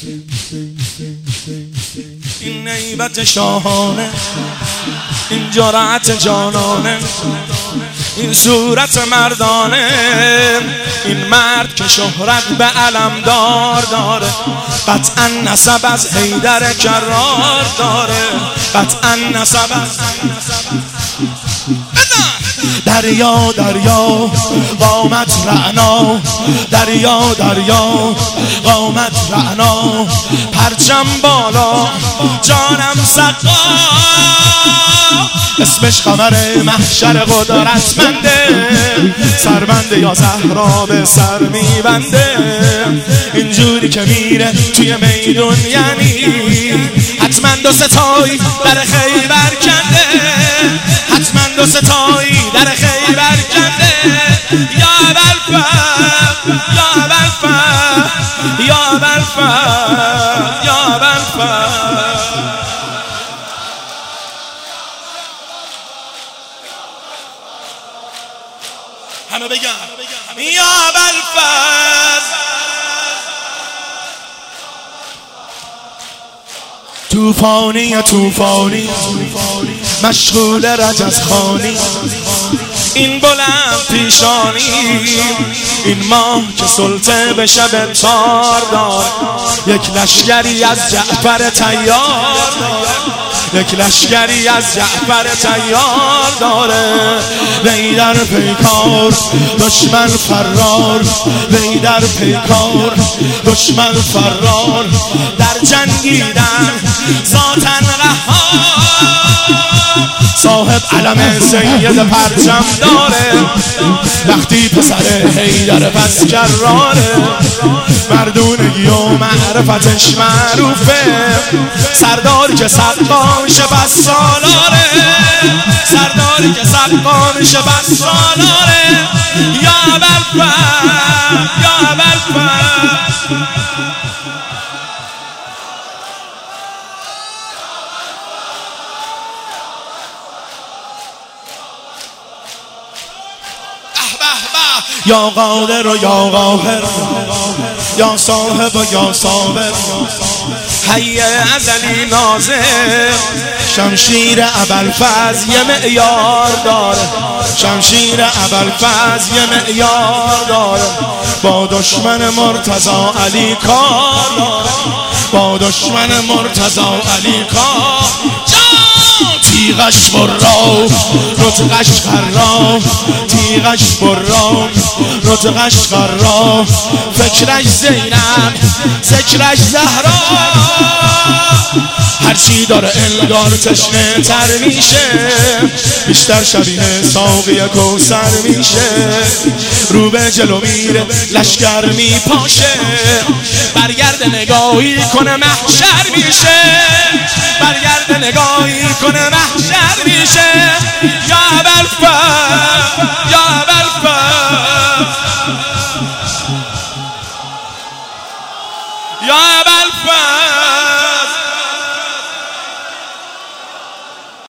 این هیبت شاهانه، این جرأت جانانه، این صورت مردانه، این مرد که شهرت به علمدار داره، قطعا نسب از حیدر کرار داره، قطعا نسب از دریا دریا قامت رعنا، دریا دریا قامت رعنا، پرچم بالا جانم سقا، اسمش قمر محشر قدرتمنده، سربنده یا زهرا به سر میبنده، اینجوری که میره توی میدون یعنی حتما دو ستایی در خیبر کنده، حتما دو ستایی در خیبر کنده، یا بلفر یا بلفر یا بلفر یا بلفر. همه بگم یا بلفر. توفانی توفانی مشغول رجز خانی، این بلند پیشانی، این ماه که سلطه به شب تار دار، یک لشگری از جعفر تیار داره، یک لشگری از جعفر تیار داره، وی در پیکار دشمن فرار، وی در پیکار دشمن فرار، در جنگیدن ذاتن قهار، صاحب علم سید پرچم داره، وقتی پسر حیدر پس کراره، مردونگی و معرفتش معروفه، سرداری که سقاش بس سالاره، سرداری که سقاش بس سالاره، یا بلفر یا بلفر. یا قادر و یا قاهر، یا صاحب و یا صابر، حی ازلی نازر، شمشیر ابوالفضل یه معیار داره، شمشیر ابوالفضل یه معیار داره، با دشمن مرتضی علی کار داره، با دشمن مرتضی علی کار. تیغش برام رتقش خرام، تیغش برام رتقش خرام، فکرش زینب ذکرش زهرا، هرچی داره انگار تشنه تر میشه، بیشتر شبیه ساقی کوثر میشه، رو به جلو میره لشگر میپاشه، برگرد نگاهی کنه محشر میشه، برگرد نگاهی کنه محشر میشه، یا بلفر یا بلفر یا بلفر.